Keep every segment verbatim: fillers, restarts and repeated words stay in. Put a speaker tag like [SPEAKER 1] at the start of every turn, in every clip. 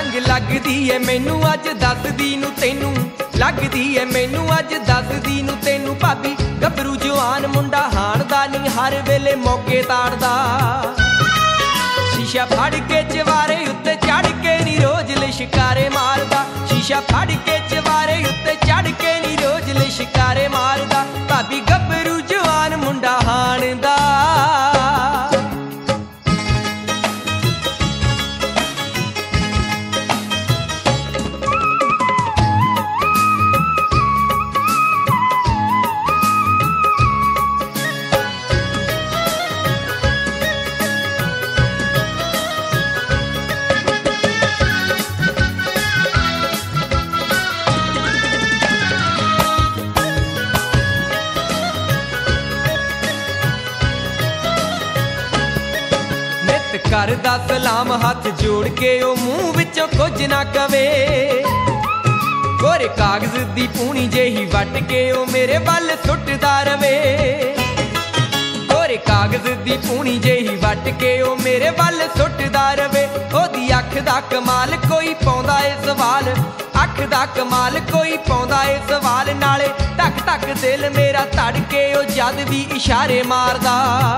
[SPEAKER 1] संग लगदी है मैनू अज दसदी नू तैनू, लगदी है मैनू अज दसदी नू तैनू। भाभी गभरू जवान मुंडा हाणदा नी हर वेले मौके ताड़दा। शीशा फड़ के चवारे उत्ते चढ़ के नी रोज लिशकारे मारदा। शीशा फड़ के चवारे उत्ते चढ़ के नी रोज लिशकारे मारदा। भाभी गभरू जवान मुंडा हाणदा। करदा सलाम हाथ जोड़ के ओ मूँह विचों कुछ ना कवे। कोरे कागज दी पूनी जेही वट के ओ मेरे वल सुटदा रवे। कोरे कागज दी पूनी जेही वट के ओ मेरे वल सुटदा रवे। ओदी अख दा कमाल कोई पाउंदा ए सवाल, अख दा कमाल कोई पाउंदा ए सवाल। नाले धक धक दिल मेरा धड़के ओ जद भी इशारे मारदा।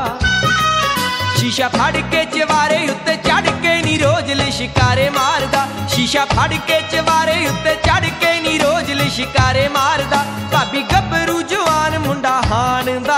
[SPEAKER 1] शीशा फड़ के चवारे उत्ते चढ़ के नी रोज लिशकारे मारदा। शीशा फड़ के चवारे उत्ते चढ़ के नी रोज लिशकारे मारदा। भाभी गभरू जवान मुंडा हाणदा।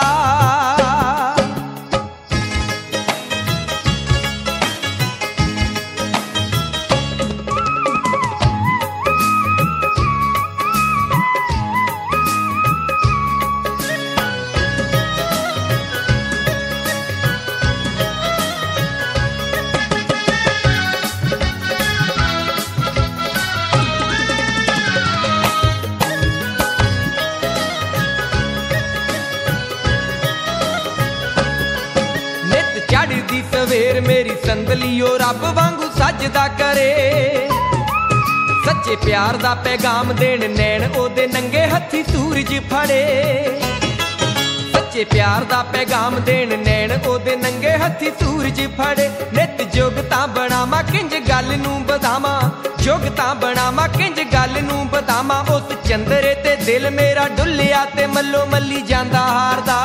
[SPEAKER 1] चढ़दी सवेर मेरी संदली ओ रब वांगू सजदा करे। सच्चे प्यार दा पैगाम देण नैण ओदे नंगे हथी सूरज फड़े। सच्चे प्यार दा पैगाम देण नैण ओदे नंगे हथी सूरज फड़े। नित जोगता बनावा किंज गल नू बधामा, जोगता बनावा किंज गल नू बधामा। उस चंदरे ते दिल मेरा डुल्लिया ते मल्लो मल्ली जांदा हारदा।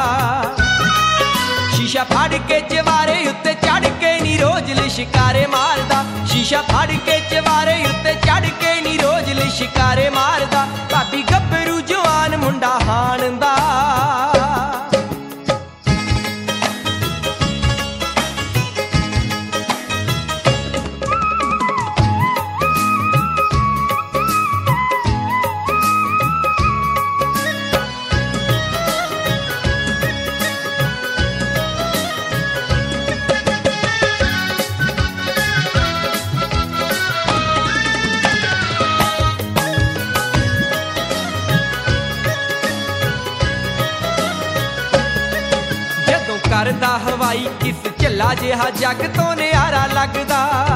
[SPEAKER 1] शीशा फड़ के चवारे उत्ते चढ़ के नी रोज लिशकारे मारदा। शीशा फड़ के चवारे उत्ते चढ़ के नी रोज लिशकारे मारदा। भाभी गभरू जवान मुंडा हाणदा। करदा हवाई किस झल्ला जिहा जग तो नियारा लगदा।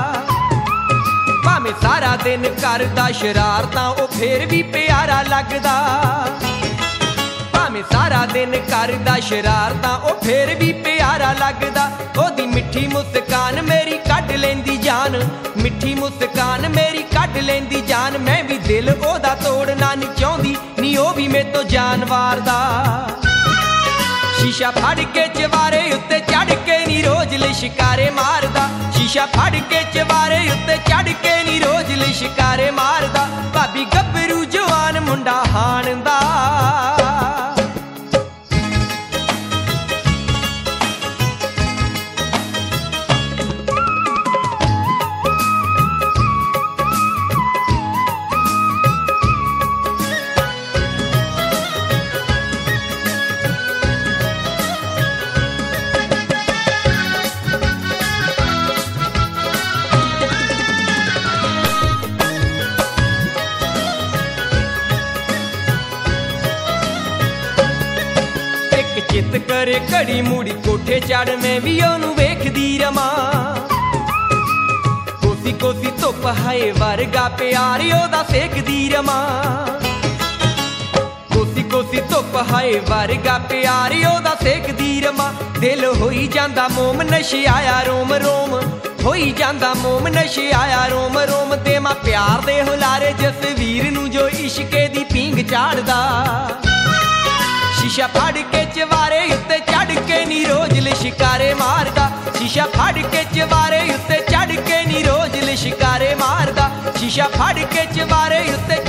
[SPEAKER 1] भावें सारा दिन करदा शरारतां ओ फिर भी प्यारा लगदा। भावें सारा दिन करदा शरारतां ओ फिर भी प्यारा लगदा। ओदी मिठी मुस्कान मेरी कढ लैंदी जान, मिठी मुस्कान मेरी कढ लैंदी जान। मैं भी दिल ओदा तोड़ना नहीं चाहुंदी नी ओ भी मेरे तो जान वारदा। शीशा फड़ के चवारे उत्ते चढ़ के नी रोज लिशकारे मारदा। शीशा फड़ के चवारे उत्ते चढ़ के नी रोज लिशकारे मारदा। भाभी गभरू जवान मुंडा हाणदा। चित करे घड़ी मूड़ी कोठे चढ़ मैं भी ओनू वेखदी रवां। कोसी कोसी धुप हाए वर्गा प्यार ओदा सेकदी रवां। कोसी कोसी धुप हाए वर्गा प्यार ओदा सेकदी रवां। दिल होई जांदा मोम नशिआया रोम रोम, ਹੋਈ ਜਾਂਦਾ ਮੋਮ ਨਸ਼ੇ ਆਇਆ ਰੋਮ ਰੋਮ ਤੇ ਮਾਂ ਪਿਆਰ ਦੇ ਹੁਲਾਰੇ ਜਸਵੀਰ ਨੂੰ ਜੋ ਇਸ਼ਕੇ ਦੀ ਪੀਂਗ ਚਾੜਦਾ ਸ਼ੀਸ਼ਾ ਫੜ ਕੇ ਚਵਾਰੇ ਉੱਤੇ ਚੜ ਕੇ ਨੀ ਰੋਜ਼ ਲਿਸ਼ਕਾਰੇ ਮਾਰਦਾ ਸ਼ੀਸ਼ਾ ਫੜ ਕੇ ਚਵਾਰੇ ਉੱਤੇ ਚੜ ਕੇ ਨੀ ਰੋਜ਼ ਲਿਸ਼ਕਾਰੇ ਮਾਰਦਾ ਸ਼ੀਸ਼ਾ ਫੜ ਕੇ ਚਵਾਰੇ ਉੱਤੇ